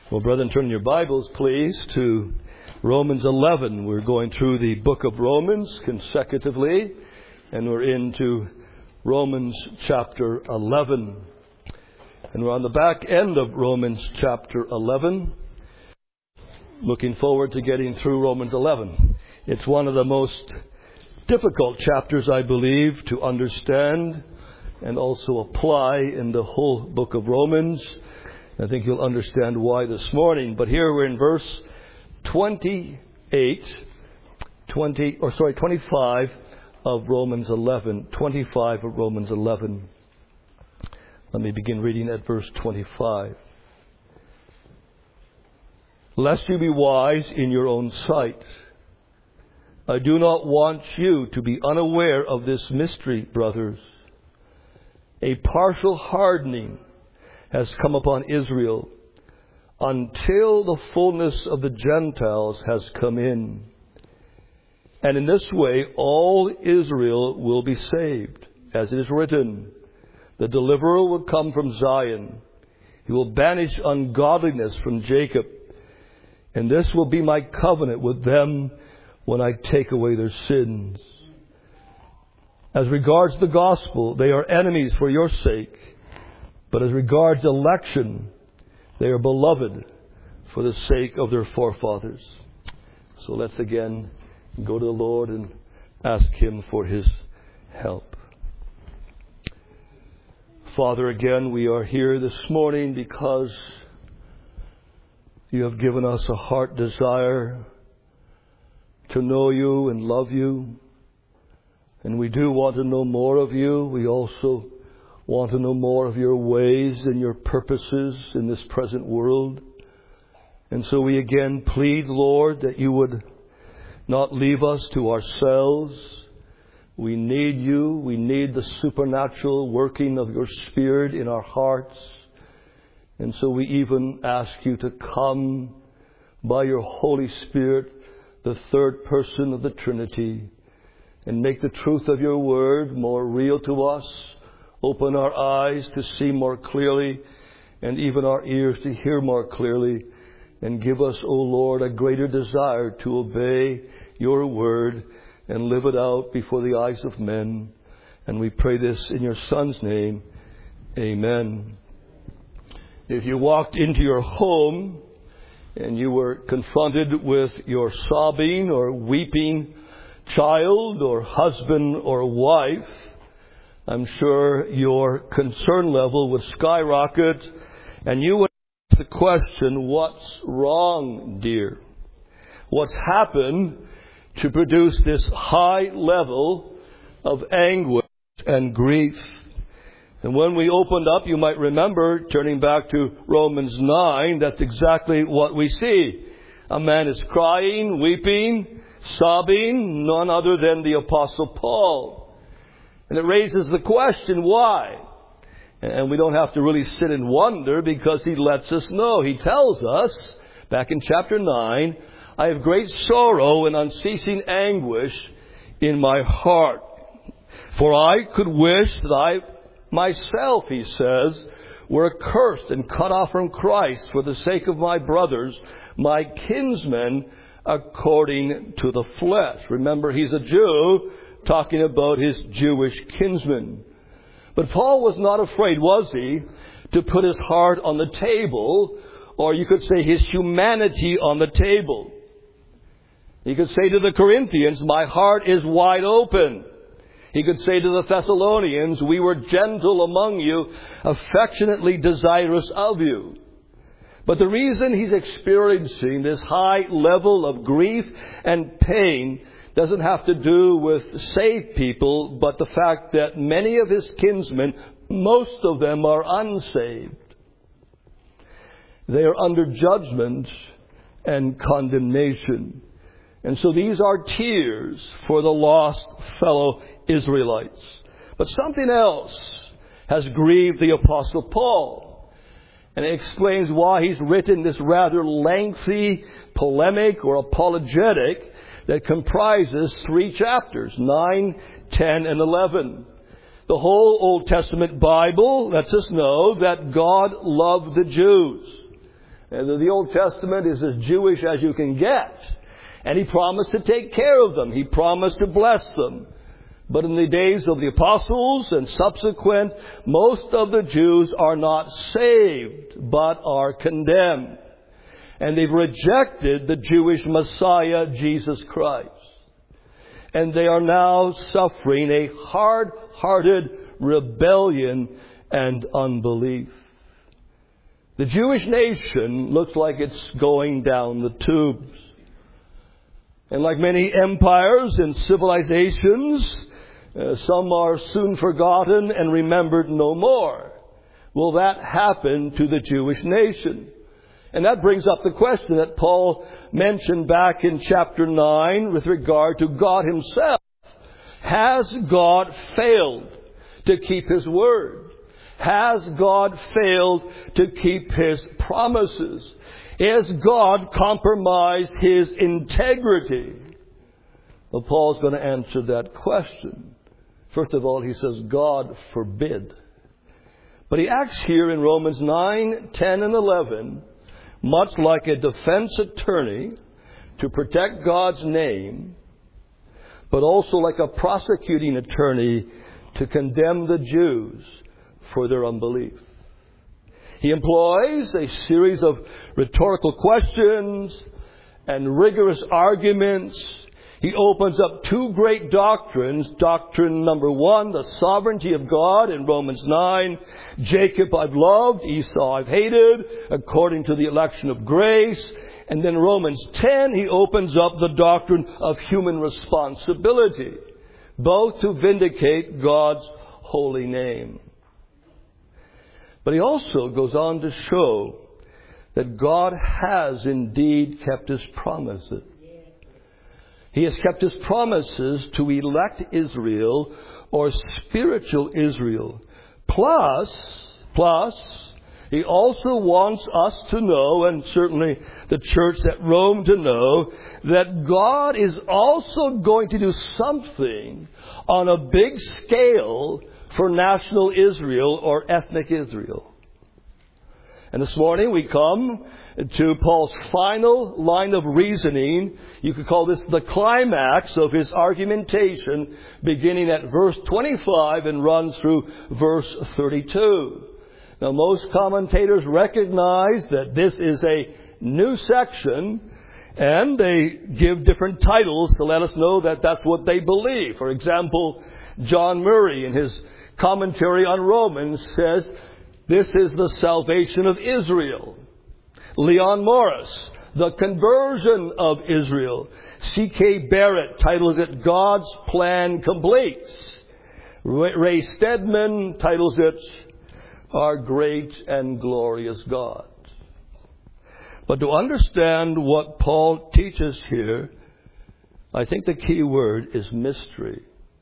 Well, brethren, turn your Bibles, please, to Romans 11. We're going through the book of Romans consecutively, and we're into Romans chapter 11. And we're on the back end of Romans chapter 11. Looking forward to getting through Romans 11. It's one of the most difficult chapters, I believe, to understand and also apply in the whole book of Romans. I think you'll understand why this morning. But here we're in verse 25 of Romans 11. 25 of Romans 11. Let me begin reading at verse 25. Lest you be wise in your own sight, I do not want you to be unaware of this mystery, brothers. A partial hardening has come upon Israel until the fullness of the Gentiles has come in. And in this way all Israel will be saved. As it is written, the deliverer will come from Zion. He will banish ungodliness from Jacob. And this will be my covenant with them when I take away their sins. As regards the gospel, they are enemies for your sake. But as regards election, they are beloved for the sake of their forefathers. So let's again go to the Lord and ask Him for His help. Father, again, we are here this morning because You have given us a heart desire to know You and love You. And we do want to know more of You. We also want to know more of Your ways and Your purposes in this present world. And so we again plead, Lord, that You would not leave us to ourselves. We need You. We need the supernatural working of Your Spirit in our hearts. And so we even ask You to come by Your Holy Spirit, the third person of the Trinity, and make the truth of Your Word more real to us. Open our eyes to see more clearly, and even our ears to hear more clearly. And give us, O Lord, a greater desire to obey Your Word and live it out before the eyes of men. And we pray this in Your Son's name. Amen. If you walked into your home and you were confronted with your sobbing or weeping child or husband or wife, I'm sure your concern level would skyrocket, and you would ask the question, what's wrong, dear? What's happened to produce this high level of anguish and grief? And when we opened up, you might remember, turning back to Romans 9, that's exactly what we see. A man is crying, weeping, sobbing, none other than the Apostle Paul. And it raises the question, why? And we don't have to really sit and wonder, because he lets us know. He tells us, back in chapter 9, I have great sorrow and unceasing anguish in my heart. For I could wish that I myself, he says, were accursed and cut off from Christ for the sake of my brothers, my kinsmen, according to the flesh. Remember, he's a Jew, talking about his Jewish kinsmen. But Paul was not afraid, was he, to put his heart on the table, or you could say his humanity on the table. He could say to the Corinthians, my heart is wide open. He could say to the Thessalonians, we were gentle among you, affectionately desirous of you. But the reason he's experiencing this high level of grief and pain doesn't have to do with saved people, but the fact that many of his kinsmen, most of them are unsaved. They are under judgment and condemnation. And so these are tears for the lost fellow Israelites. But something else has grieved the Apostle Paul. And it explains why he's written this rather lengthy polemic or apologetic that comprises 3 chapters, 9, 10, and 11. The whole Old Testament Bible lets us know that God loved the Jews. And the Old Testament is as Jewish as you can get. And He promised to take care of them. He promised to bless them. But in the days of the apostles and subsequent, most of the Jews are not saved, but are condemned. And they've rejected the Jewish Messiah, Jesus Christ. And they are now suffering a hard-hearted rebellion and unbelief. The Jewish nation looks like it's going down the tubes. And like many empires and civilizations, some are soon forgotten and remembered no more. Will that happen to the Jewish nation? And that brings up the question that Paul mentioned back in chapter 9 with regard to God Himself. Has God failed to keep His word? Has God failed to keep His promises? Has God compromised His integrity? Well, Paul's going to answer that question. First of all, he says, God forbid. But he acts here in Romans 9, 10, and 11 much like a defense attorney to protect God's name, but also like a prosecuting attorney to condemn the Jews for their unbelief. He employs a series of rhetorical questions and rigorous arguments. He opens up two great doctrines. Doctrine number 1, the sovereignty of God in Romans 9. Jacob I've loved, Esau I've hated, according to the election of grace. And then Romans 10, he opens up the doctrine of human responsibility, both to vindicate God's holy name. But he also goes on to show that God has indeed kept His promises. He has kept His promises to elect Israel, or spiritual Israel. Plus, He also wants us to know, and certainly the church at Rome to know, that God is also going to do something on a big scale for national Israel, or ethnic Israel. And this morning we come to Paul's final line of reasoning. You could call this the climax of his argumentation, beginning at verse 25 and runs through verse 32. Now, most commentators recognize that this is a new section, and they give different titles to let us know that that's what they believe. For example, John Murray, in his commentary on Romans, says this is the salvation of Israel. Leon Morris, the conversion of Israel. C.K. Barrett titles it God's Plan Complete. Ray Stedman titles it Our Great and Glorious God. But to understand what Paul teaches here, I think the key word is mystery.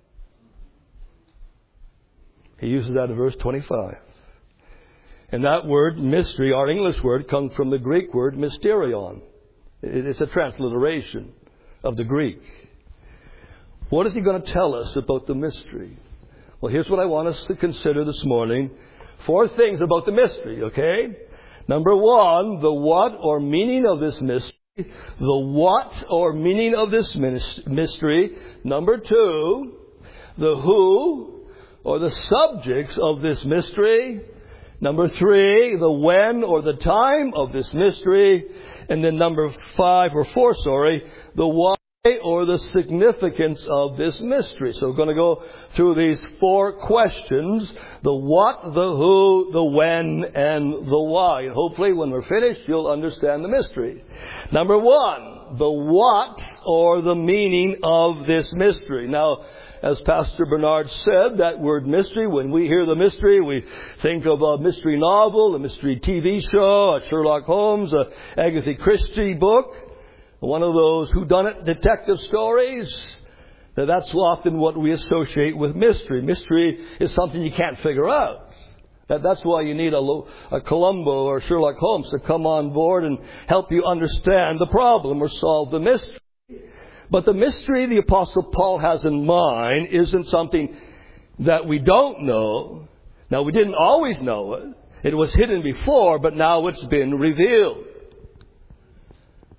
He uses that in verse 25. And that word, mystery, our English word, comes from the Greek word mysterion. It's a transliteration of the Greek. What is he going to tell us about the mystery? Well, here's what I want us to consider this morning. 4 things about the mystery, okay? Number 1, the what or meaning of this mystery. The what or meaning of this mystery. Number 2, the who or the subjects of this mystery. Number 3, the when or the time of this mystery. And then number 4, the why or the significance of this mystery. So we're going to go through these 4 questions: the what, the who, the when, and the why. And hopefully when we're finished, you'll understand the mystery. Number 1, the what or the meaning of this mystery. Now, as Pastor Bernard said, that word mystery, when we hear the mystery, we think of a mystery novel, a mystery TV show, a Sherlock Holmes, a Agatha Christie book, one of those whodunit detective stories. That's often what we associate with mystery. Mystery is something you can't figure out. That's why you need a Columbo or Sherlock Holmes to come on board and help you understand the problem or solve the mystery. But the mystery the Apostle Paul has in mind isn't something that we don't know. Now, we didn't always know it. It was hidden before, but now it's been revealed.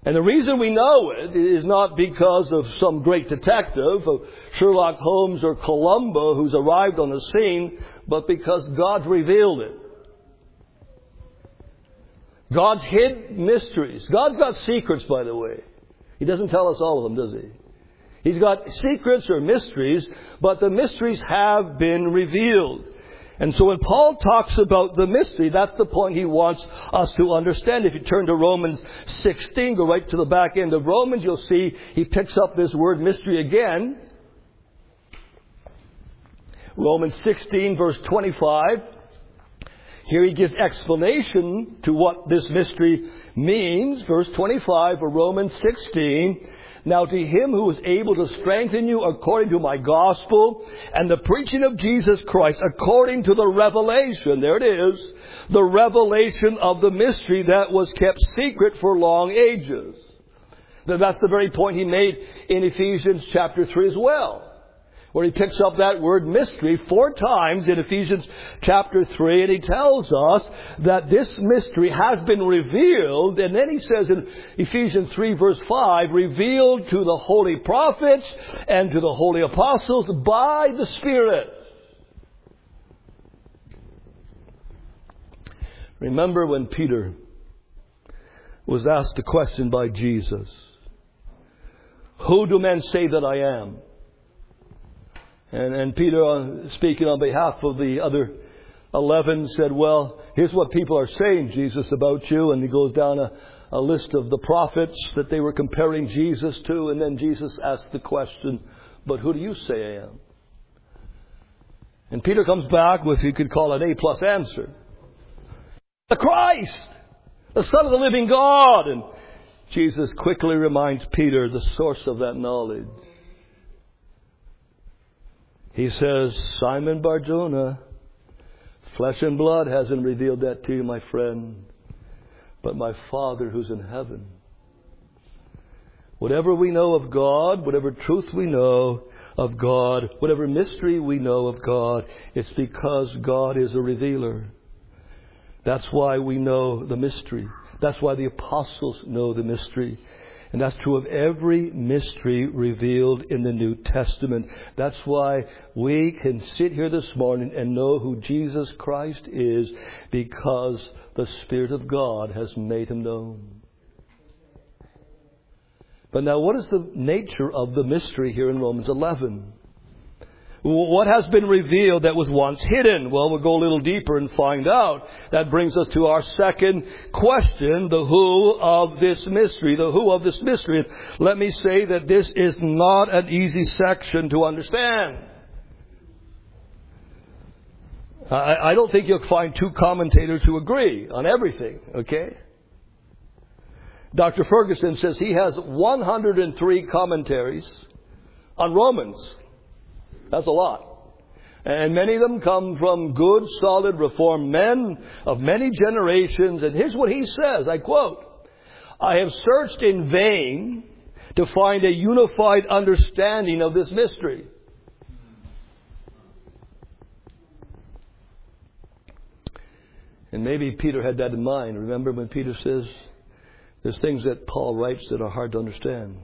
And the reason we know it is not because of some great detective, of Sherlock Holmes or Columbo who's arrived on the scene, but because God's revealed it. God's hid mysteries. God's got secrets, by the way. He doesn't tell us all of them, does He? He's got secrets or mysteries, but the mysteries have been revealed. And so when Paul talks about the mystery, that's the point he wants us to understand. If you turn to Romans 16, go right to the back end of Romans, you'll see he picks up this word mystery again. Romans 16, verse 25. Here he gives explanation to what this mystery means. Verse 25 of Romans 16. Now to Him who is able to strengthen you according to my gospel and the preaching of Jesus Christ according to the revelation, there it is, the revelation of the mystery that was kept secret for long ages. That's the very point he made in Ephesians chapter 3 as well, where he picks up that word mystery 4 times in Ephesians chapter 3, and he tells us that this mystery has been revealed, and then he says in Ephesians 3 verse 5, revealed to the holy prophets and to the holy apostles by the Spirit. Remember when Peter was asked a question by Jesus, who do men say that I am? And Peter, speaking on behalf of the other 11, said, well, here's what people are saying, Jesus, about you. And he goes down a list of the prophets that they were comparing Jesus to. And then Jesus asked the question, but who do you say I am? And Peter comes back with, you could call it an A+ answer. The Christ, the Son of the living God. And Jesus quickly reminds Peter the source of that knowledge. He says, Simon Bar-Jonah, flesh and blood hasn't revealed that to you, my friend, but my Father who's in heaven. Whatever we know of God, whatever truth we know of God, whatever mystery we know of God, it's because God is a revealer. That's why we know the mystery. That's why the apostles know the mystery. And that's true of every mystery revealed in the New Testament. That's why we can sit here this morning and know who Jesus Christ is, because the Spirit of God has made Him known. But now, what is the nature of the mystery here in Romans 11? What has been revealed that was once hidden? Well, we'll go a little deeper and find out. That brings us to our second question, the who of this mystery. The who of this mystery. Let me say that this is not an easy section to understand. I don't think you'll find 2 commentators who agree on everything, okay? Dr. Ferguson says he has 103 commentaries on Romans. That's a lot. And many of them come from good, solid, Reformed men of many generations. And here's what he says, I quote, I have searched in vain to find a unified understanding of this mystery. And maybe Peter had that in mind. Remember when Peter says, there's things that Paul writes that are hard to understand.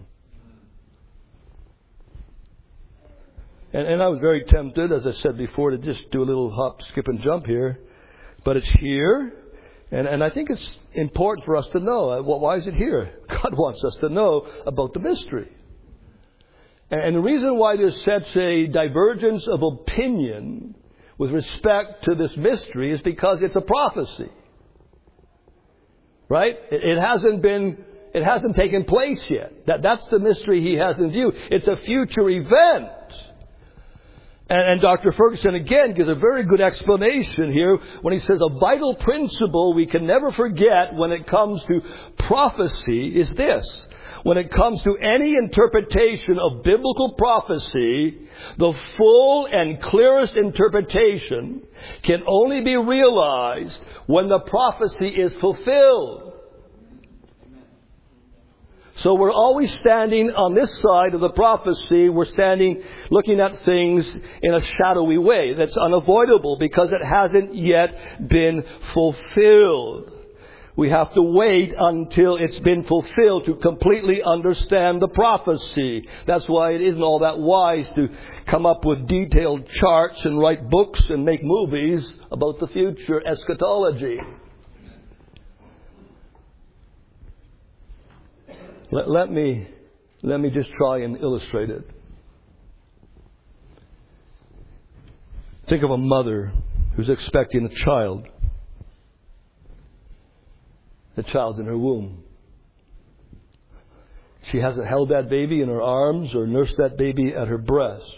And I was very tempted, as I said before, to just do a little hop, skip, and jump here. But it's here. And I think it's important for us to know. Why is it here? God wants us to know about the mystery. And the reason why there's such a divergence of opinion with respect to this mystery is because it's a prophecy. Right? It hasn't taken place yet. That's the mystery he has in view. It's a future event. And Dr. Ferguson again gives a very good explanation here when he says a vital principle we can never forget when it comes to prophecy is this. When it comes to any interpretation of biblical prophecy, the full and clearest interpretation can only be realized when the prophecy is fulfilled. So we're always standing on this side of the prophecy. We're standing looking at things in a shadowy way. That's unavoidable because it hasn't yet been fulfilled. We have to wait until it's been fulfilled to completely understand the prophecy. That's why it isn't all that wise to come up with detailed charts and write books and make movies about the future eschatology. Let me just try and illustrate it. Think of a mother who's expecting a child. The child's in her womb. She hasn't held that baby in her arms or nursed that baby at her breast.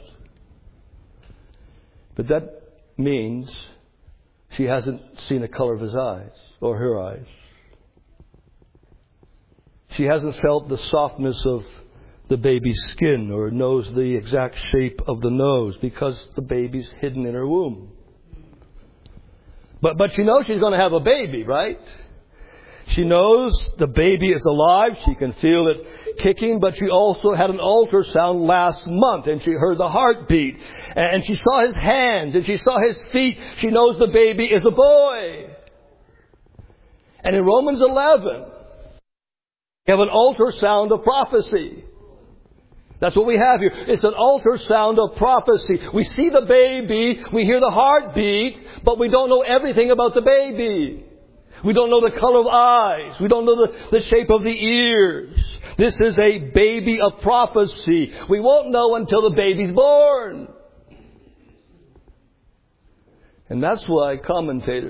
But that means she hasn't seen the color of his eyes or her eyes. She hasn't felt the softness of the baby's skin or knows the exact shape of the nose because the baby's hidden in her womb. But she knows she's going to have a baby, right? She knows the baby is alive. She can feel it kicking, but she also had an ultrasound last month and she heard the heartbeat. And she saw his hands and she saw his feet. She knows the baby is a boy. And in Romans 11, we have an ultrasound of prophecy. That's what we have here. It's an ultrasound of prophecy. We see the baby, we hear the heartbeat, but we don't know everything about the baby. We don't know the color of eyes. We don't know the shape of the ears. This is a baby of prophecy. We won't know until the baby's born. And that's why commentators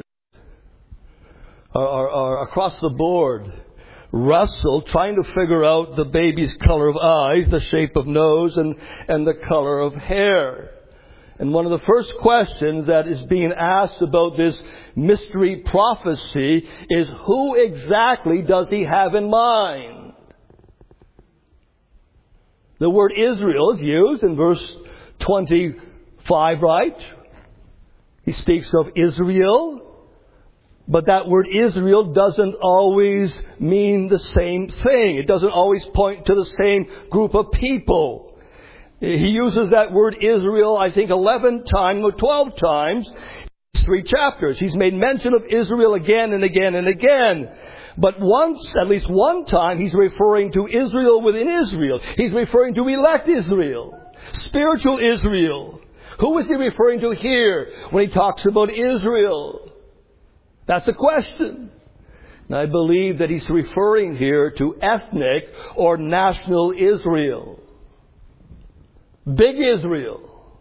are across the board wrestle trying to figure out the baby's color of eyes, the shape of nose, and the color of hair. And one of the first questions that is being asked about this mystery prophecy is, who exactly does he have in mind? The word Israel is used in verse 25, right? He speaks of Israel, but that word Israel doesn't always mean the same thing. It doesn't always point to the same group of people. He uses that word Israel, I think, 11 times or 12 times in 3 chapters. He's made mention of Israel again and again and again. But once, at least one time, he's referring to Israel within Israel. He's referring to elect Israel, spiritual Israel. Who is he referring to here when he talks about Israel? That's the question. And I believe that he's referring here to ethnic or national Israel. Big Israel.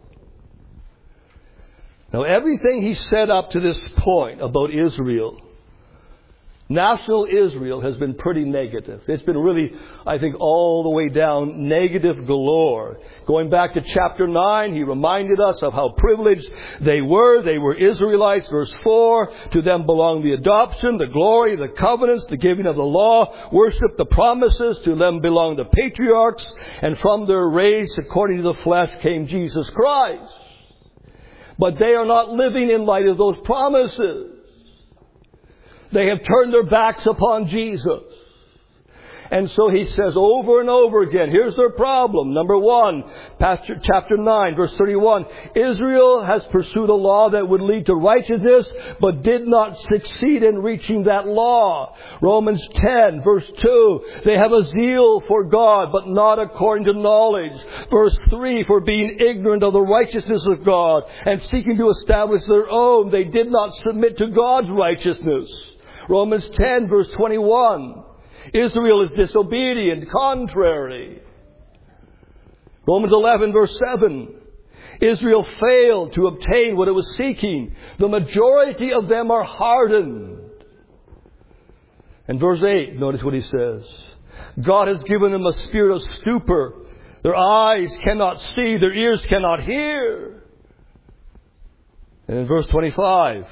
Now, everything he said up to this point about Israel, national Israel, has been pretty negative. It's been really, I think, all the way down negative galore. Going back to chapter 9, he reminded us of how privileged they were. They were Israelites. Verse 4, to them belonged the adoption, the glory, the covenants, the giving of the law, worship, the promises. To them belonged the patriarchs. And from their race, according to the flesh, came Jesus Christ. But they are not living in light of those promises. They have turned their backs upon Jesus. And so he says over and over again, here's their problem. Number 1, chapter 9, verse 31. Israel has pursued a law that would lead to righteousness, but did not succeed in reaching that law. Romans 10, verse 2. They have a zeal for God, but not according to knowledge. Verse 3, for being ignorant of the righteousness of God and seeking to establish their own, they did not submit to God's righteousness. Romans 10, verse 21. Israel is disobedient, contrary. Romans 11, verse 7. Israel failed to obtain what it was seeking. The majority of them are hardened. And verse 8, notice what he says. God has given them a spirit of stupor. Their eyes cannot see, their ears cannot hear. And in verse 25,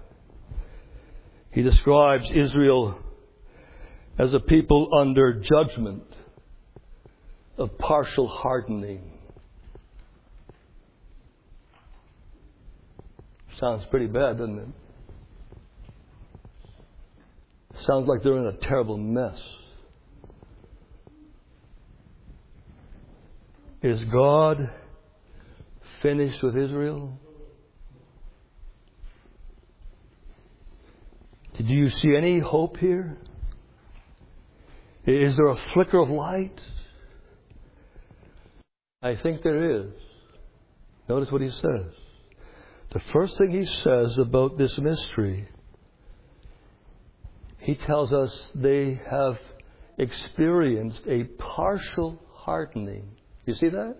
he describes Israel as a people under judgment of partial hardening. Sounds pretty bad, doesn't it? Sounds like they're in a terrible mess. Is God finished with Israel? Do you see any hope here? Is there a flicker of light? I think there is. Notice what he says. The first thing he says about this mystery, he tells us they have experienced a partial hardening. You see that?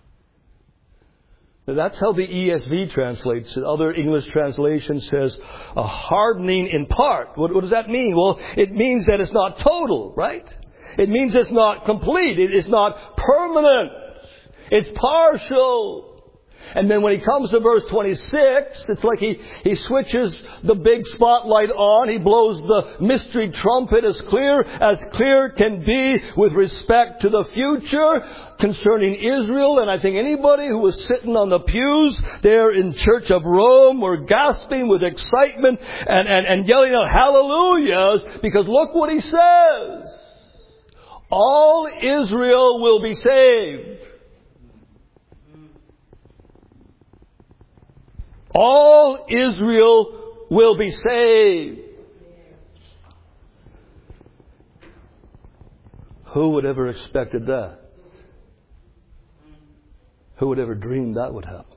That's how the ESV translates it. Other English translation says a hardening in part. What does that mean? Well, it means that it's not total, right? It means it's not complete. It is not permanent. It's partial. And then when he comes to verse 26, it's like he switches the big spotlight on. He blows the mystery trumpet as clear can be with respect to the future concerning Israel. And I think anybody who was sitting on the pews there in Church of Rome were gasping with excitement and yelling out hallelujahs, because look what he says. All Israel will be saved. All Israel will be saved. Who would ever expected that? Who would ever dream that would happen?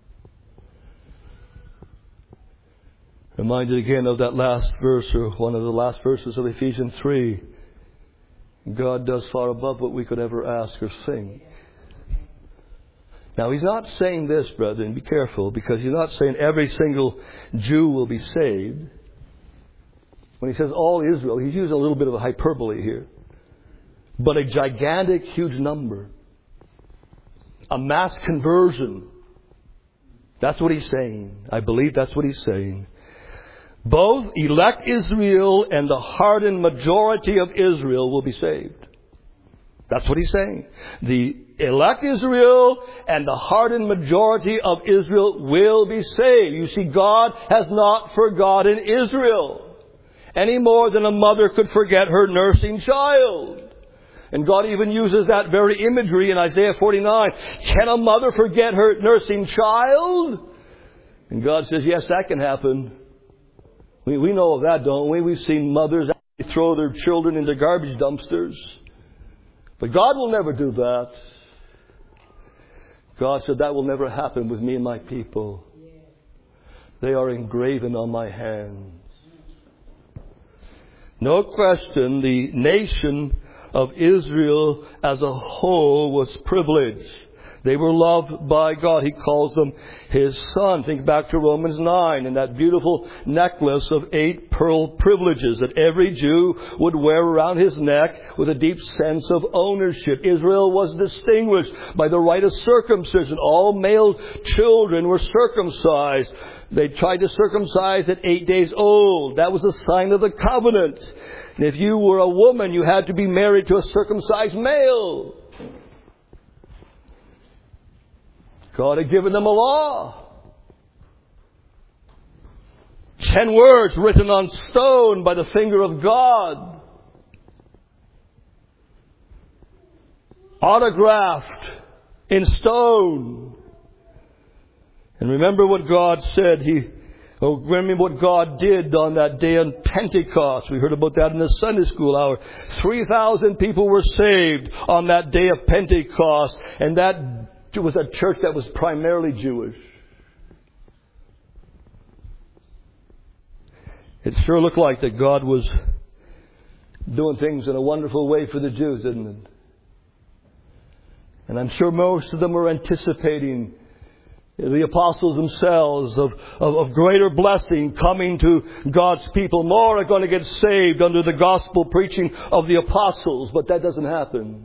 Reminded again of that last verse, or one of the last verses of Ephesians 3. God does far above what we could ever ask or think. Now, he's not saying this, brethren, be careful, because he's not saying every single Jew will be saved. When he says all Israel, he's using a little bit of a hyperbole here. But a gigantic, huge number. A mass conversion. That's what he's saying. I believe that's what he's saying. Both elect Israel and the hardened majority of Israel will be saved. That's what he's saying. The elect Israel and the hardened majority of Israel will be saved. You see, God has not forgotten Israel any more than a mother could forget her nursing child. And God even uses that very imagery in Isaiah 49. Can a mother forget her nursing child? And God says, yes, that can happen. We know of that, don't we? We've seen mothers throw their children into garbage dumpsters. But God will never do that. God said, that will never happen with me and my people. They are engraven on my hands. No question, the nation of Israel as a whole was privileged. They were loved by God. He calls them His son. Think back to Romans 9 and that beautiful necklace of 8 pearl privileges that every Jew would wear around his neck with a deep sense of ownership. Israel was distinguished by the rite of circumcision. All male children were circumcised. They tried to circumcise at 8 days old. That was a sign of the covenant. And if you were a woman, you had to be married to a circumcised male. God had given them a law. 10 words written on stone by the finger of God. Autographed in stone. And remember what God said. Remember what God did on that day on Pentecost. We heard about that in the Sunday school hour. 3,000 people were saved on that day of Pentecost. And that was a church that was primarily Jewish. It sure looked like that God was doing things in a wonderful way for the Jews, didn't it? And I'm sure most of them were anticipating the apostles themselves of greater blessing coming to God's people. More are going to get saved under the gospel preaching of the apostles, but that doesn't happen.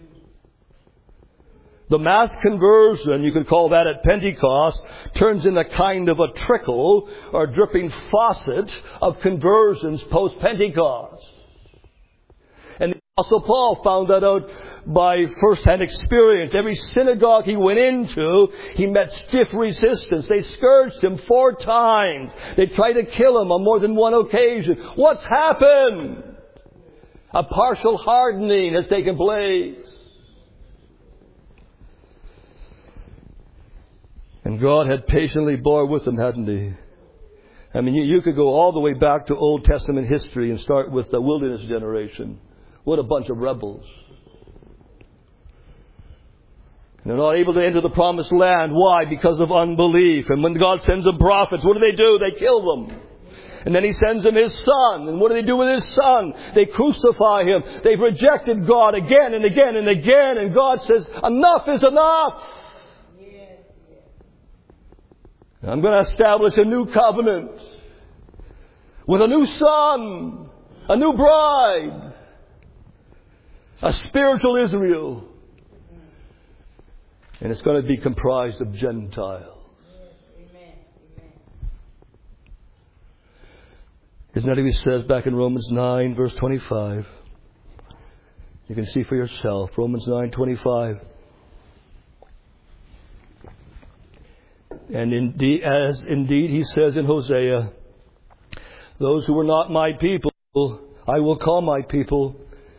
The mass conversion, you could call that at Pentecost, turns into kind of a trickle or dripping faucet of conversions post-Pentecost. And the Apostle Paul found that out by first-hand experience. Every synagogue he went into, he met stiff resistance. They scourged him 4 times. They tried to kill him on more than one occasion. What's happened? A partial hardening has taken place. And God had patiently bore with them, hadn't He? I mean, you could go all the way back to Old Testament history and start with the wilderness generation. What a bunch of rebels. They're not able to enter the promised land. Why? Because of unbelief. And when God sends them prophets, what do? They kill them. And then He sends them His Son. And what do they do with His Son? They crucify Him. They've rejected God again and again and again. And God says, enough is enough. I'm going to establish a new covenant with a new son, a new bride, a spiritual Israel. And it's going to be comprised of Gentiles. Isn't that what He says back in Romans 9, verse 25? You can see for yourself. Romans 9:25. And indeed He says in Hosea, those who were not my people, I will call my people.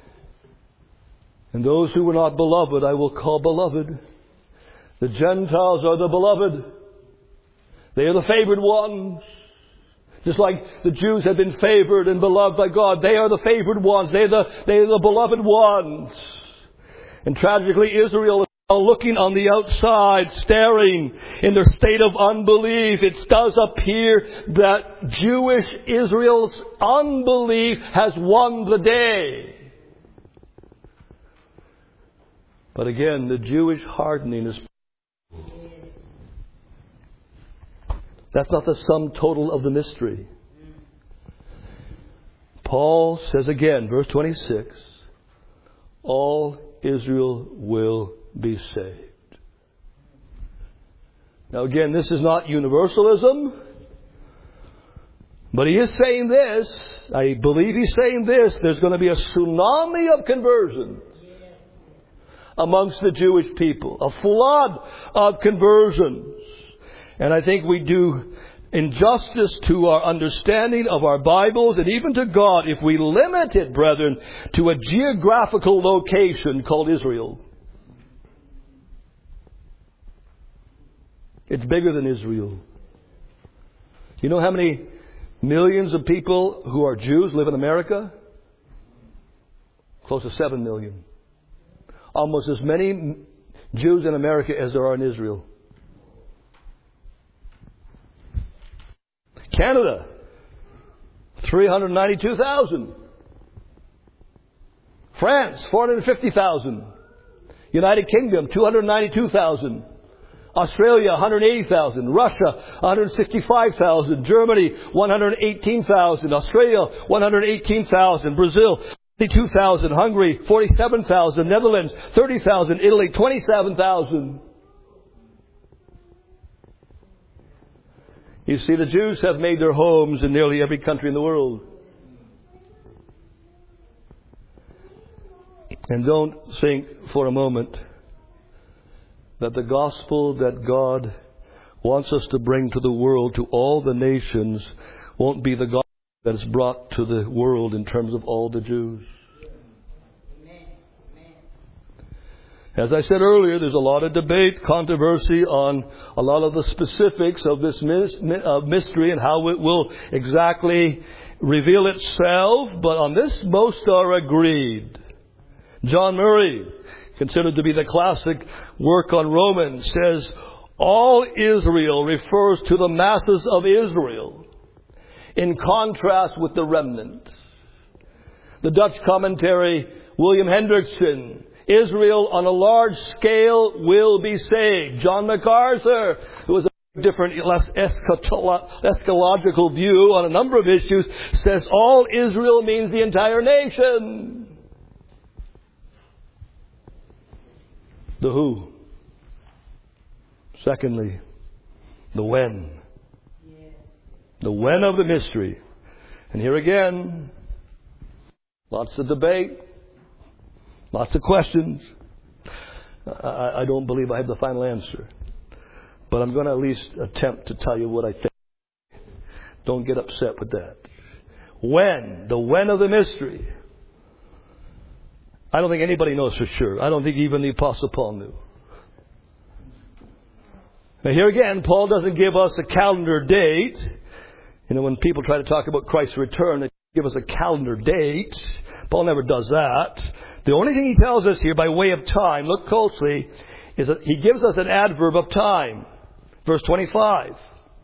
And those who were not beloved, I will call beloved. The Gentiles are the beloved. They are the favored ones. Just like the Jews have been favored and beloved by God, they are the favored ones. They are the beloved ones. And tragically, Israel is now looking on the outside, staring in their state of unbelief. It does appear that Jewish Israel's unbelief has won the day. But again, the Jewish hardening is... That's not the sum total of the mystery. Paul says again, verse 26, all Israel will be saved. Now again, this is not universalism, but he is saying this, I believe he's saying this, there's going to be a tsunami of conversions amongst the Jewish people, a flood of conversions. And I think we do injustice to our understanding of our Bibles and even to God if we limit it, brethren, to a geographical location called Israel. It's bigger than Israel. You know how many millions of people who are Jews live in America? Close to 7 million. Almost as many Jews in America as there are in Israel. Canada, 392,000. France, 450,000. United Kingdom, 292,000. Australia, 180,000. Russia, 165,000. Germany, 118,000. Australia, 118,000. Brazil, 52,000. Hungary, 47,000. Netherlands, 30,000. Italy, 27,000. You see, the Jews have made their homes in nearly every country in the world. And don't think for a moment that the gospel that God wants us to bring to the world, to all the nations, won't be the gospel that is brought to the world in terms of all the Jews. As I said earlier, there's a lot of debate, controversy on a lot of the specifics of this mystery and how it will exactly reveal itself. But on this, most are agreed. John Murray, considered to be the classic work on Romans, says, all Israel refers to the masses of Israel in contrast with the remnant. The Dutch commentary, William Hendrickson, Israel on a large scale will be saved. John MacArthur, who was a different, less eschatological view on a number of issues, says all Israel means the entire nation. The who. Secondly, the when. The when of the mystery. And here again, lots of debate. Lots of questions. I don't believe I have the final answer. But I'm going to at least attempt to tell you what I think. Don't get upset with that. When? The when of the mystery. I don't think anybody knows for sure. I don't think even the Apostle Paul knew. Now here again, Paul doesn't give us a calendar date. You know, when people try to talk about Christ's return, they give us a calendar date. Paul never does that. The only thing he tells us here by way of time, look closely, is that he gives us an adverb of time. Verse 25.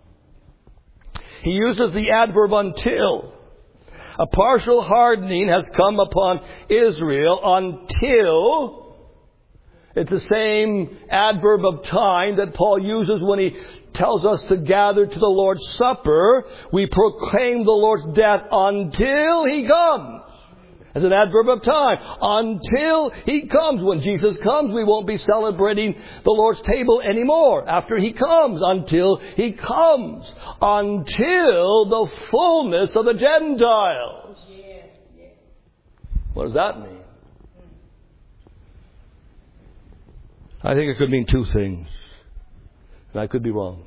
He uses the adverb until. A partial hardening has come upon Israel until. It's the same adverb of time that Paul uses when he tells us to gather to the Lord's Supper. We proclaim the Lord's death until He comes. As an adverb of time. Until He comes. When Jesus comes, we won't be celebrating the Lord's table anymore. After He comes. Until He comes. Until the fullness of the Gentiles. What does that mean? I think it could mean two things. And I could be wrong.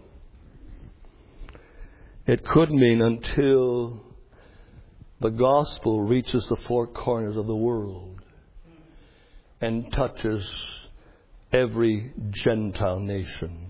It could mean until the gospel reaches the four corners of the world and touches every Gentile nation.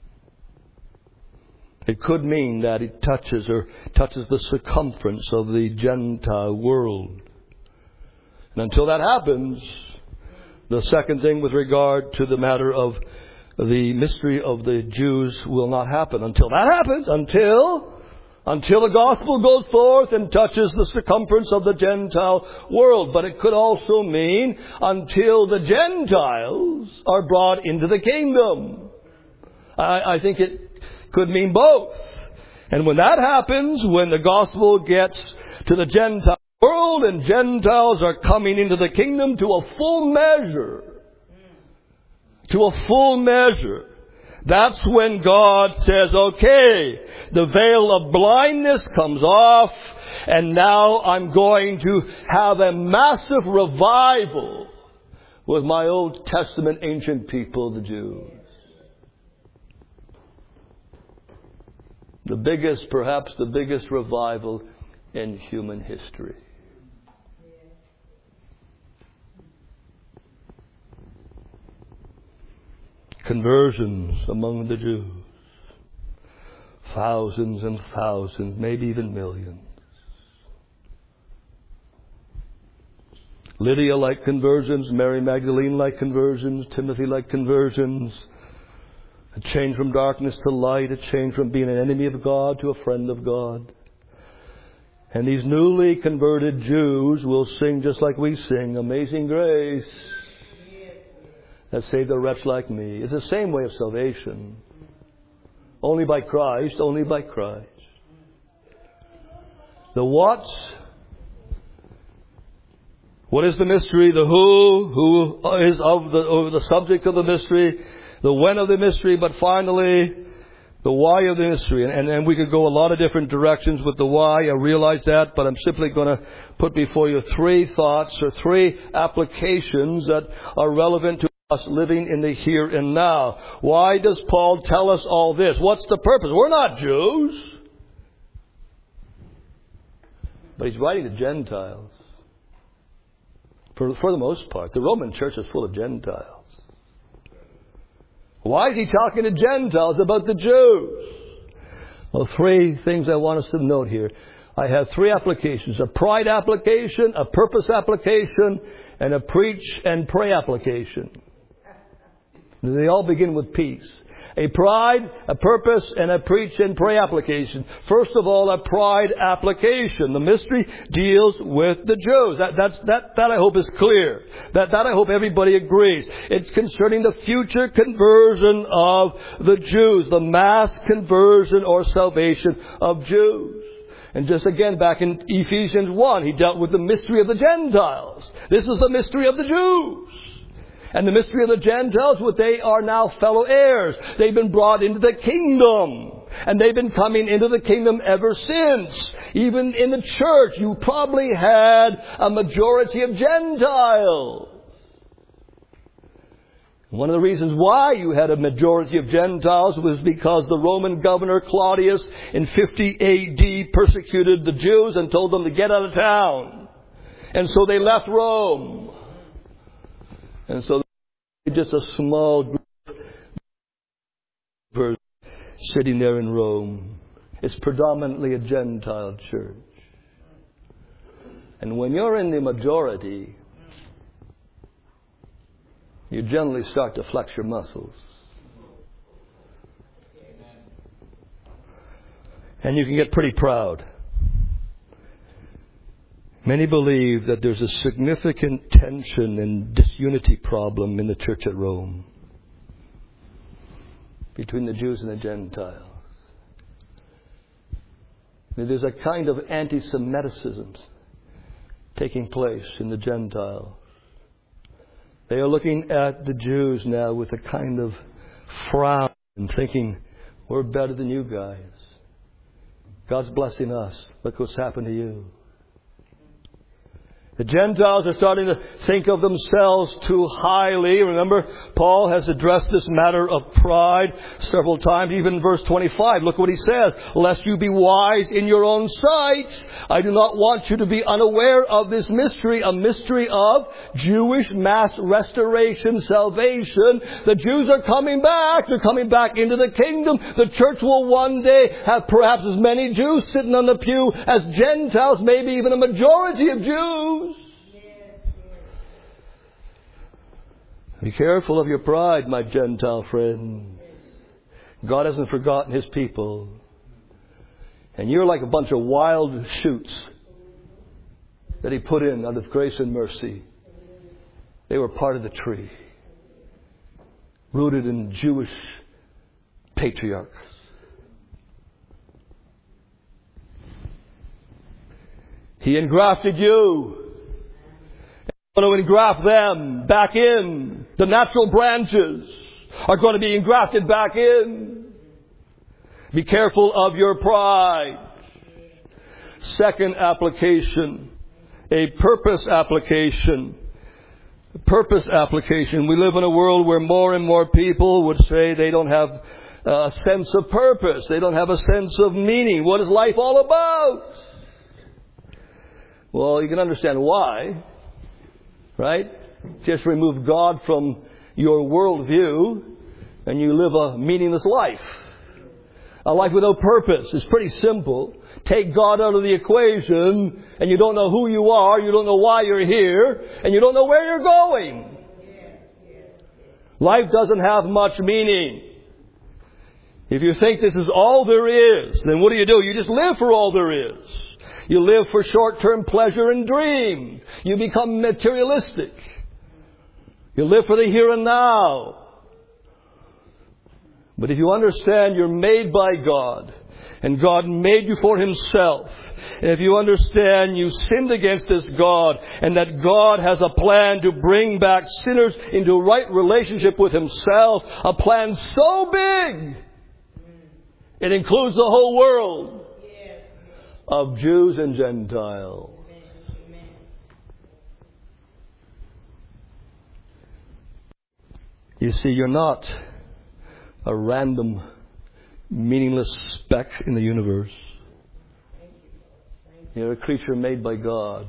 It could mean that it touches the circumference of the Gentile world. And until that happens, the second thing with regard to the matter of the mystery of the Jews will not happen. Until that happens, until the gospel goes forth and touches the circumference of the Gentile world. But it could also mean until the Gentiles are brought into the kingdom. I think it could mean both. And when that happens, when the gospel gets to the Gentile world and Gentiles are coming into the kingdom to a full measure, that's when God says, okay, the veil of blindness comes off, and now I'm going to have a massive revival with my Old Testament ancient people, the Jews. Perhaps the biggest revival in human history. Conversions among the Jews. Thousands and thousands, maybe even millions. Lydia-like conversions, Mary Magdalene-like conversions, Timothy-like conversions. A change from darkness to light, a change from being an enemy of God to a friend of God. And these newly converted Jews will sing just like we sing, Amazing Grace, that saved a wretch like me. It's the same way of salvation. Only by Christ, only by Christ. The what? What is the mystery? The who is of the subject of the mystery, the when of the mystery, but finally the why of the mystery. And we could go a lot of different directions with the why. I realize that, but I'm simply going to put before you three thoughts or three applications that are relevant to us living in the here and now. Why does Paul tell us all this? What's the purpose? We're not Jews. But he's writing to Gentiles. For the most part. The Roman church is full of Gentiles. Why is he talking to Gentiles about the Jews? Well, three things I want us to note here. I have three applications. A pride application, a purpose application, and a preach and pray application. They all begin with peace. A pride, a purpose, and a preach and pray application. First of all, a pride application. The mystery deals with the Jews. That I hope is clear. That I hope everybody agrees. It's concerning the future conversion of the Jews. The mass conversion or salvation of Jews. And just again, back in Ephesians 1, he dealt with the mystery of the Gentiles. This is the mystery of the Jews. And the mystery of the Gentiles, what they are now fellow heirs. They've been brought into the kingdom. And they've been coming into the kingdom ever since. Even in the church, you probably had a majority of Gentiles. One of the reasons why you had a majority of Gentiles was because the Roman governor Claudius in 50 A.D. persecuted the Jews and told them to get out of town. And so they left Rome. And so just a small group sitting there in Rome. is predominantly a Gentile church. And when you're in the majority, you generally start to flex your muscles. And you can get pretty proud. Many believe that there's a significant tension and disunity problem in the church at Rome between the Jews and the Gentiles. There's a kind of anti-Semiticism taking place in the Gentiles. They are looking at the Jews now with a kind of frown and thinking, we're better than you guys. God's blessing us. Look what's happened to you. The Gentiles are starting to think of themselves too highly. Remember, Paul has addressed this matter of pride several times, even in verse 25. Look what he says. Lest you be wise in your own sight, I do not want you to be unaware of this mystery, a mystery of Jewish mass restoration, salvation. The Jews are coming back. They're coming back into the kingdom. The church will one day have perhaps as many Jews sitting on the pew as Gentiles, maybe even a majority of Jews. Be careful of your pride, my Gentile friend. God hasn't forgotten His people. And you're like a bunch of wild shoots that He put in out of grace and mercy. They were part of the tree, rooted in Jewish patriarchs. He engrafted you. Going to engraft them back in. The natural branches are going to be engrafted back in. Be careful of your pride. Second application, a purpose application. Purpose application. We live in a world where more and more people would say they don't have a sense of purpose. They don't have a sense of meaning. What is life all about? Well, you can understand why. Right? Just remove God from your worldview and you live a meaningless life. A life without purpose. It's pretty simple. Take God out of the equation and you don't know who you are, you don't know why you're here, and you don't know where you're going. Life doesn't have much meaning. If you think this is all there is, then what do? You just live for all there is. You live for short-term pleasure and dream. You become materialistic. You live for the here and now. But if you understand you're made by God, and God made you for Himself, and if you understand you sinned against this God, and that God has a plan to bring back sinners into right relationship with Himself, a plan so big, it includes the whole world. Of Jews and Gentiles. You see, you're not a random, meaningless speck in the universe. You're a creature made by God,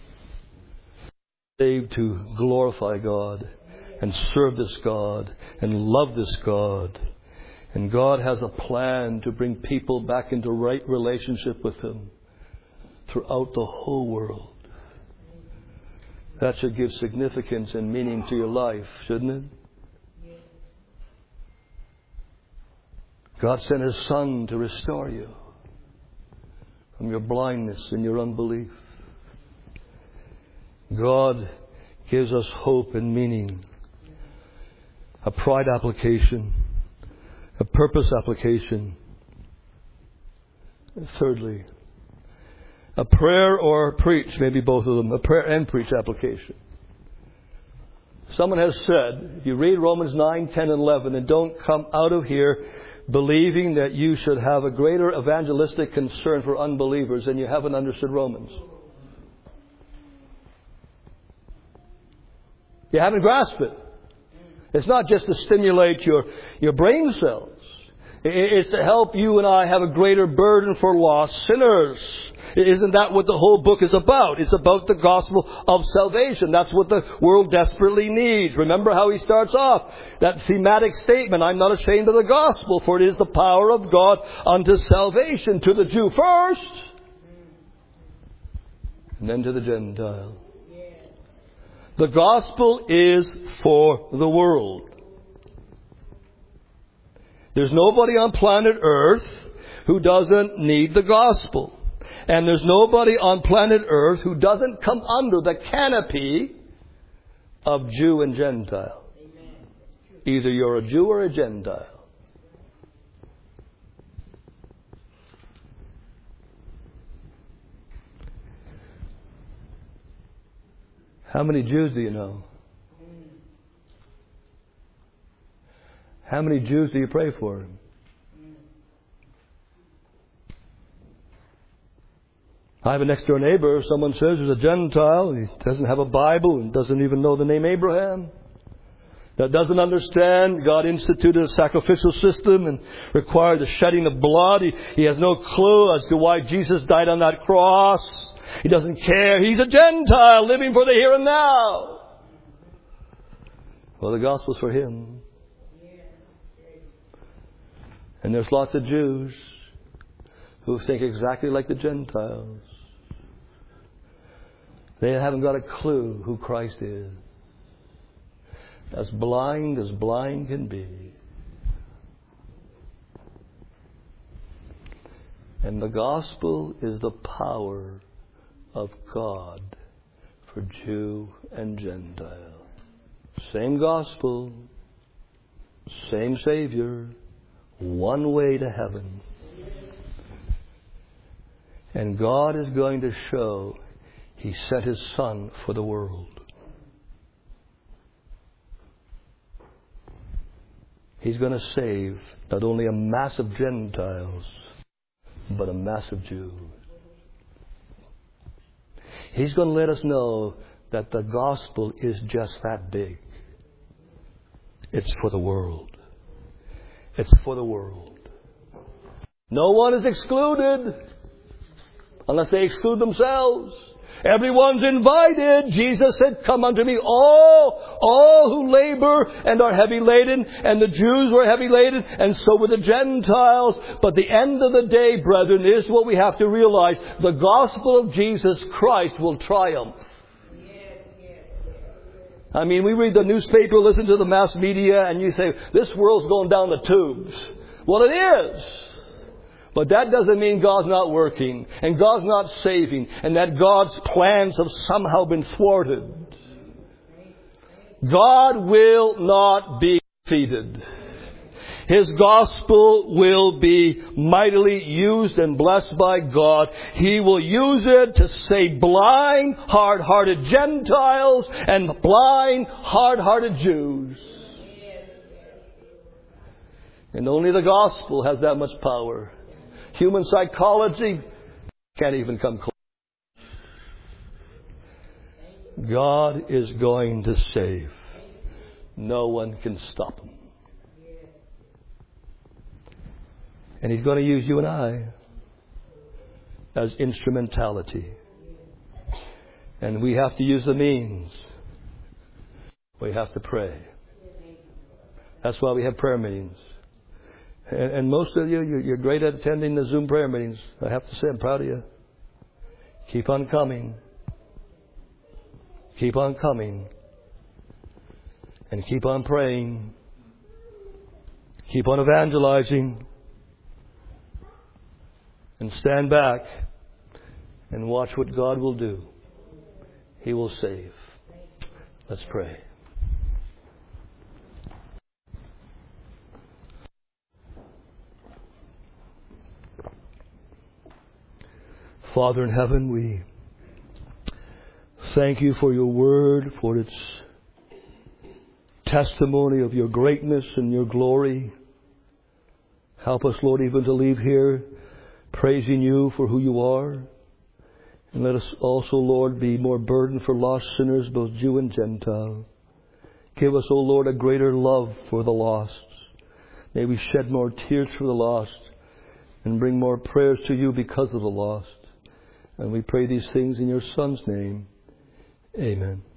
saved to glorify God and serve this God and love this God. And God has a plan to bring people back into right relationship with Him throughout the whole world. That should give significance and meaning to your life, shouldn't it? God sent His Son to restore you from your blindness and your unbelief. God gives us hope and meaning. A pride application. A purpose application. Thirdly, a prayer or preach, maybe both of them, a prayer and preach application. Someone has said, if you read Romans 9, 10, and 11, and don't come out of here believing that you should have a greater evangelistic concern for unbelievers, then you haven't understood Romans. You haven't grasped it. It's not just to stimulate your brain cells. It's to help you and I have a greater burden for lost sinners. Isn't that what the whole book is about? It's about the gospel of salvation. That's what the world desperately needs. Remember how he starts off? That thematic statement, I'm not ashamed of the gospel, for it is the power of God unto salvation, to the Jew first, and then to the Gentile. The gospel is for the world. There's nobody on planet Earth who doesn't need the gospel. And there's nobody on planet Earth who doesn't come under the canopy of Jew and Gentile. Either you're a Jew or a Gentile. How many Jews do you know? How many Jews do you pray for? I have a next door neighbor, someone says there's a Gentile, he doesn't have a Bible and doesn't even know the name Abraham. That doesn't understand God instituted a sacrificial system and required the shedding of blood. He has no clue as to why Jesus died on that cross. He doesn't care. He's a Gentile living for the here and now. Well, the gospel's for him. And there's lots of Jews who think exactly like the Gentiles. They haven't got a clue who Christ is. As blind can be. And the gospel is the power of God for Jew and Gentile. Same gospel, same Savior, one way to heaven. And God is going to show He sent His Son for the world. He's going to save not only a mass of Gentiles, but a mass of Jews. He's going to let us know that the gospel is just that big. It's for the world. It's for the world. No one is excluded unless they exclude themselves. Everyone's invited. Jesus said, come unto me all who labor and are heavy laden. And the Jews were heavy laden, and so were the Gentiles. But the end of the day, brethren, is what we have to realize. The gospel of Jesus Christ will triumph. I mean, we read the newspaper, listen to the mass media, and you say, this world's going down the tubes. Well, it is. But that doesn't mean God's not working, and God's not saving, and that God's plans have somehow been thwarted. God will not be defeated. His gospel will be mightily used and blessed by God. He will use it to save blind, hard-hearted Gentiles and blind, hard-hearted Jews. And only the gospel has that much power. Human psychology can't even come close. God is going to save. No one can stop Him. And He's going to use you and I as instrumentality. And we have to use the means. We have to pray. That's why we have prayer meetings. And most of you, you're great at attending the Zoom prayer meetings. I have to say, I'm proud of you. Keep on coming. Keep on coming. And keep on praying. Keep on evangelizing. And stand back and watch what God will do. He will save. Let's pray. Father in heaven, we thank You for Your word, for its testimony of Your greatness and Your glory. Help us, Lord, even to leave here praising You for who You are. And let us also, Lord, be more burdened for lost sinners, both Jew and Gentile. Give us, O Lord, a greater love for the lost, May we shed more tears for the lost and bring more prayers to you because of the lost. And we pray these things in your Son's name. Amen.